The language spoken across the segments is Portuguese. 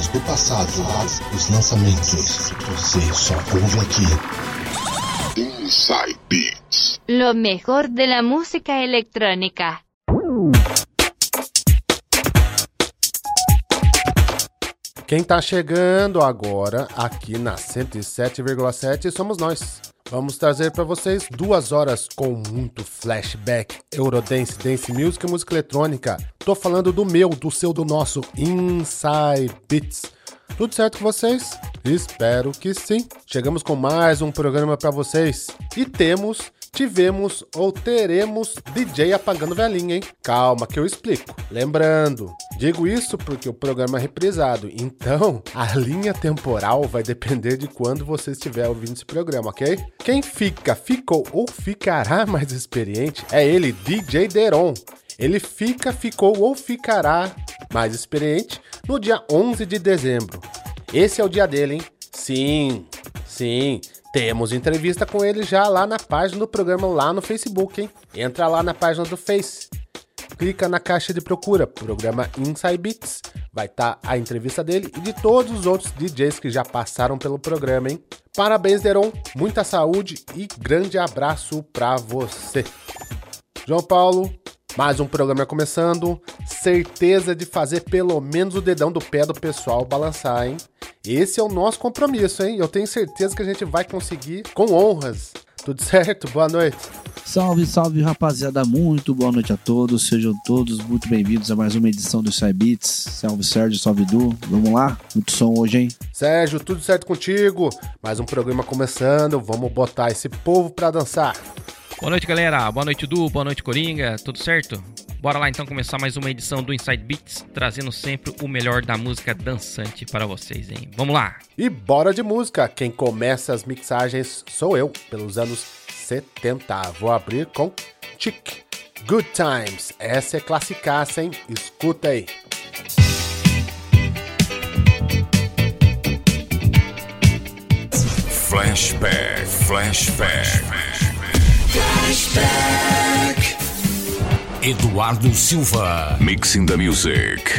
músicas do passado, os lançamentos. Você só ouve aqui. Inside Beats. Lo mejor de la música electrónica. Quem tá chegando agora aqui na 107,7 somos nós. Vamos trazer para vocês 2 horas com muito flashback, Eurodance, Dance Music e música eletrônica. Tô falando do meu, do seu, do nosso Inside Beats. Tudo certo com vocês? Espero que sim. Chegamos com mais um programa para vocês. E tivemos ou teremos DJ apagando velhinha, hein? Calma que eu explico. Lembrando, digo isso porque o programa é reprisado, então a linha temporal vai depender de quando você estiver ouvindo esse programa, ok? Quem ficou ou ficará mais experiente é ele, DJ Deron. Ele ficou ou ficará mais experiente no dia 11 de dezembro. Esse é o dia dele, hein? Sim. Temos entrevista com ele já lá na página do programa, lá no Facebook, hein? Entra lá na página do Face. Clica na caixa de procura, programa Inside Beats. Vai estar a entrevista dele e de todos os outros DJs que já passaram pelo programa, hein? Parabéns, Deron. Muita saúde e grande abraço pra você. João Paulo, mais um programa começando. Certeza de fazer pelo menos o dedão do pé do pessoal balançar, hein? Esse é o nosso compromisso, hein? Eu tenho certeza que a gente vai conseguir com honras. Tudo certo? Boa noite. Salve, rapaziada. Muito boa noite a todos. Sejam todos muito bem-vindos a mais uma edição do Inside Beats. Salve, Sérgio. Salve, Du. Vamos lá? Muito som hoje, hein? Sérgio, tudo certo contigo? Mais um programa começando. Vamos botar esse povo pra dançar. Boa noite, galera. Boa noite, Du. Boa noite, Coringa. Tudo certo? Bora lá então começar mais uma edição do Inside Beats, trazendo sempre o melhor da música dançante para vocês, hein? Vamos lá! E bora de música! Quem começa as mixagens sou eu, pelos anos 70. Vou abrir com Chic, Good Times. Essa é classicaça, hein? Escuta aí! Flashback. Eduardo Silva. Mixing the music.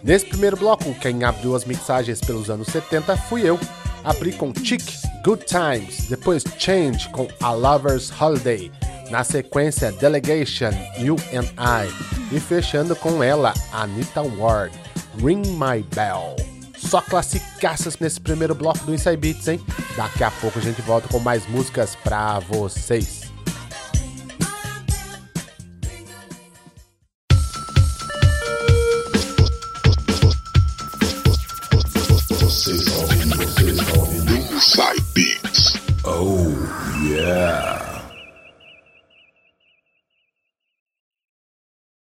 Nesse primeiro bloco, quem abriu as mixagens pelos anos 70 fui eu. Abri com Chic, Good Times, depois Change com A Lover's Holiday, na sequência Delegation, You and I, e fechando com ela, Anita Ward, Ring My Bell. Só classicaças nesse primeiro bloco do Inside Beats, hein? Daqui a pouco a gente volta com mais músicas pra vocês. Inside Beats. Oh, yeah.